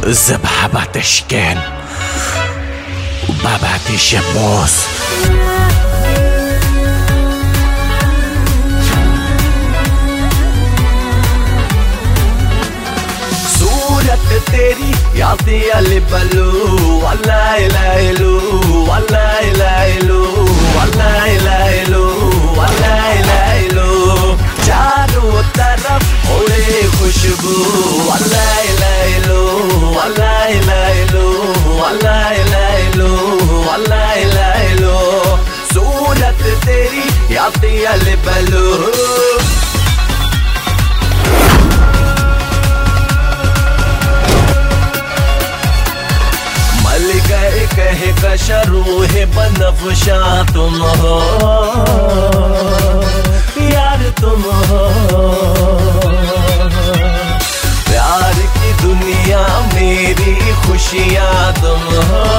زبابة شكان وباباتي شموس. सूरत तेरी यादी अली बलू वल्लाह इलाइलू वल्लाह इलाइलू वल्लाह इलाइलू वल्लाह इलाइलू चारों तरफ ओले खुशबू वल्लाह इलाइलू वल्लाह इलाइलू वल्लाह इलाइलू वल्लाह इलाइलू सूरत तेरी यादी अली बलू। कहे कशरू है बनफशा तुम हो यार तुम हो, प्यार की दुनिया मेरी खुशियाँ तुम हो।